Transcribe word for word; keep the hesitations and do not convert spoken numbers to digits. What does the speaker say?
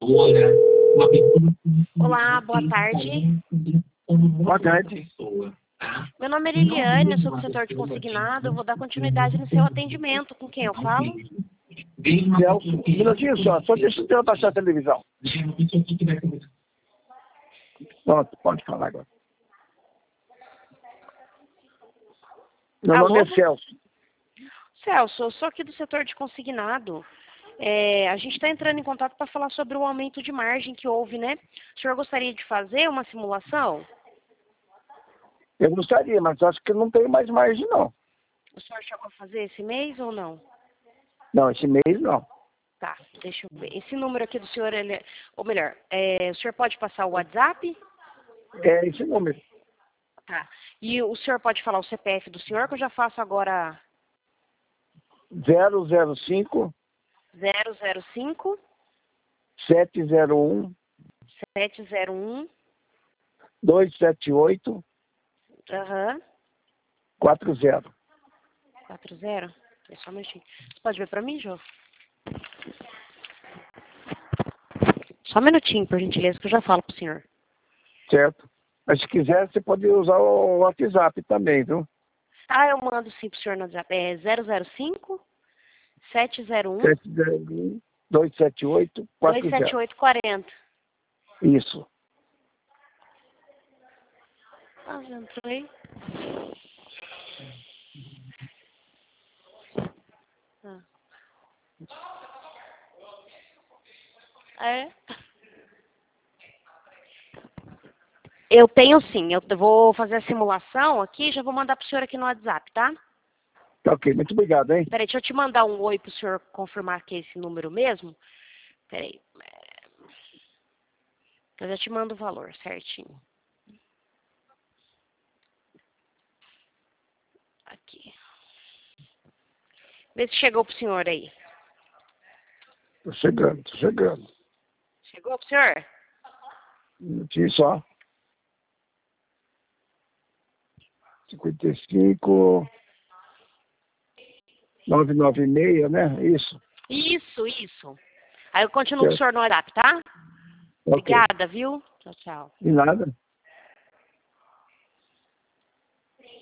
Olá, boa tarde. Boa tarde. Meu nome é Liliane, eu sou do setor de consignado. Eu vou dar continuidade no seu atendimento. Com quem eu falo? Celso, um minutinho só, só deixa eu baixar a televisão. Pronto, pode falar agora. Meu Alô? nome é Celso. Celso, eu sou aqui do setor de consignado. É, a gente está entrando em contato para falar sobre o aumento de margem que houve, né? O senhor gostaria de fazer uma simulação? Eu gostaria, mas acho que não tem mais margem, não. O senhor chegou a fazer esse mês ou não? Não, esse mês não. Tá, deixa eu ver. Esse número aqui do senhor, ele é... ou melhor, é, o senhor pode passar o WhatsApp? É esse número. Tá. E o senhor pode falar o C P F do senhor, que eu já faço agora... zero zero cinco, zero zero cinco, sete zero um, sete zero um, dois sete oito, aham, quatro zero. quatro zero. É só um minutinho. Você pode ver pra mim, Jô? Só um minutinho, por gentileza, que eu já falo pro senhor. Certo. Mas se quiser, você pode usar o WhatsApp também, viu? Ah, eu mando sim pro senhor no WhatsApp. É zero zero cinco, sete zero um, sete zero um, dois sete oito, quatro dois sete zero. oito quatro zero. Isso. Ah, já entrou aí? Ah. É? Eu tenho sim. Eu vou fazer a simulação aqui e já vou mandar pro senhor aqui no WhatsApp, tá? Tá ok, muito obrigado, hein? Peraí, deixa eu te mandar um oi pro senhor confirmar que é esse número mesmo. Peraí. Eu já te mando o valor certinho. Aqui. Vê se chegou pro senhor aí. Tô chegando, tô chegando. Chegou pro senhor? Um minutinho só. cinquenta e cinco, novecentos e noventa e seis, né? Isso. Isso, isso. Aí eu continuo com o Certo. senhor no WhatsApp, tá? Ok. Obrigada, viu? Tchau, tchau. De nada.